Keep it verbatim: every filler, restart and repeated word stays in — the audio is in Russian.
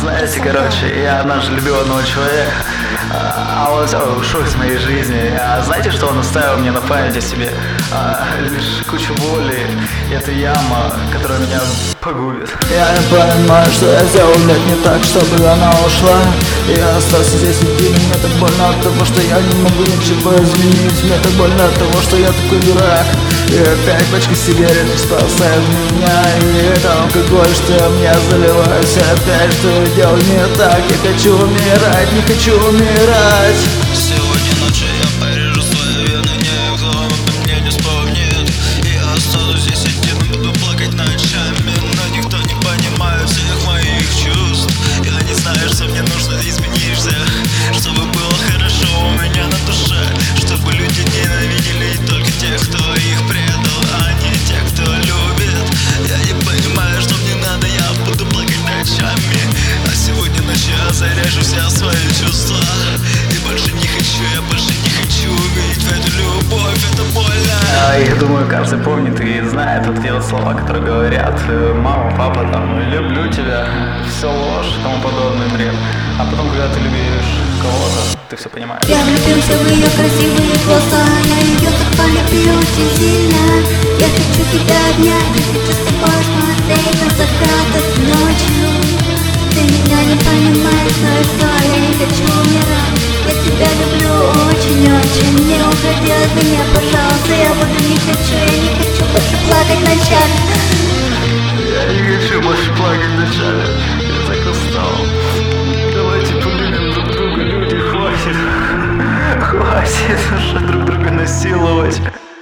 Знаете, короче, я наш любил одного человека, а он взял и ушел из моей жизни. А знаете, что он оставил мне на память о себе? А, лишь кучу боли. И это яма, которая меня погубит. Я не понимаю, что я сделал, блядь, не так, чтобы она ушла. Я остался здесь один, мне так больно от того, что я не могу ничего изменить. Мне так больно от того, что я такой дурак. И опять пачка сигарет спасает меня. И это алкоголь, что меня заливает. Все опять, что я делал не так. Я хочу умирать, не хочу умирать. Сегодня ночью я порежу свои вены, никто обо мне не вспомнит. И я останусь здесь один, буду плакать ночами, но никто не понимает всех моих чувств. Я не знаю, что мне нужно, изменишься, чтобы было хорошо у меня на душе, чтобы люди ненавидели только тех, кто их предал, а не тех, кто любит. Я не понимаю, что мне надо, я буду плакать ночами. А сегодня ночью я заряжу все свои чувства. И больше не хочу, я больше не хочу верить в эту любовь, это больно. А, я думаю, каждый помнит и знает вот те вот слова, которые говорят: мама, папа, там, люблю тебя, все ложь и тому подобный бред. А потом, когда ты любишь кого-то, ты все понимаешь. Я влюбился в ее красивые глаза, я ее так полюбил очень сильно. Я хочу тебя обнять, я хочу с тобой смотреть на закат ночью. Ты меня не понимаешь, но и что, я не хочу умирать. Я тебя люблю очень-очень, не уходи от меня, пожалуйста. Я буду не хочу, я не хочу больше плакать ночами. Я не хочу больше плакать ночами, я так устал. Давайте полюбим друг друга, люди, хватит. Хватит уже друг друга насиловать.